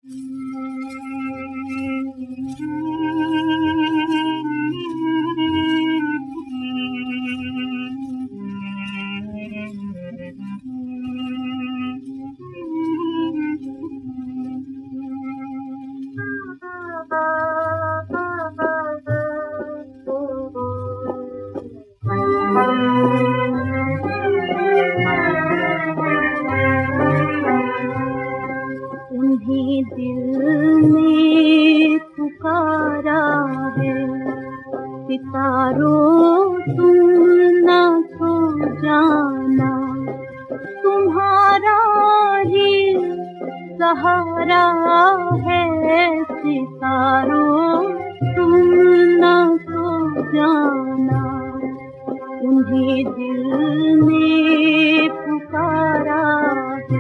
तुम्हें दिल में पुकारा है सितारों, तुम न सो जाना। तुम्हारा ही सहारा है सितारों, तुम न सो जाना। तुम्हें दिल में पुकारा है।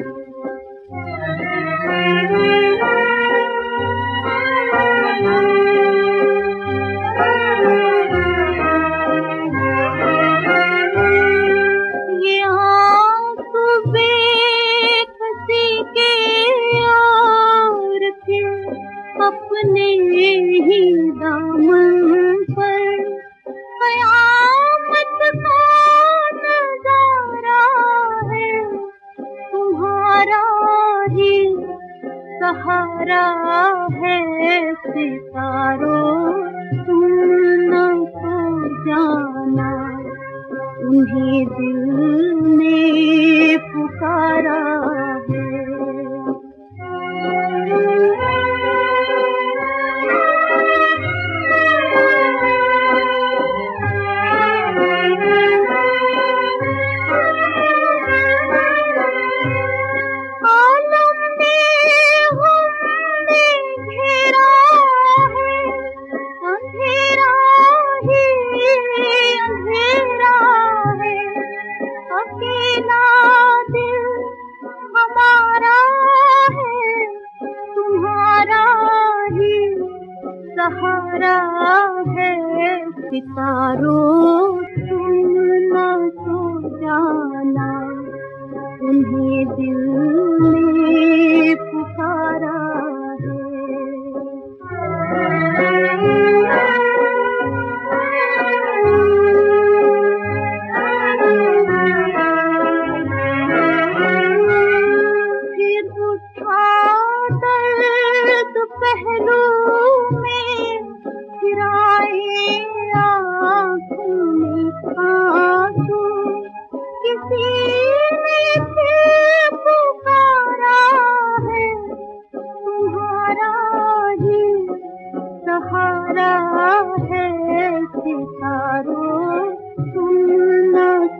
ये आँसू बेकसी के और फिर अपने ही दामन पर कयामत का नजारा है। तुम्हारा ही सहारा है सितारों, तुम न सो जाना। उन्हें दिल ने पुकारा है। अकेला दिल हमारा है, तुम्हारा ही सहारा है सितारों, तुम न सो जाना। उन्हें दिल ने पुकारा है। पहलू में गिराए आँखों में आंसू, किसी ने फिर पुकारा है। तुम्हारा ही सहारा है सितारों, तुम न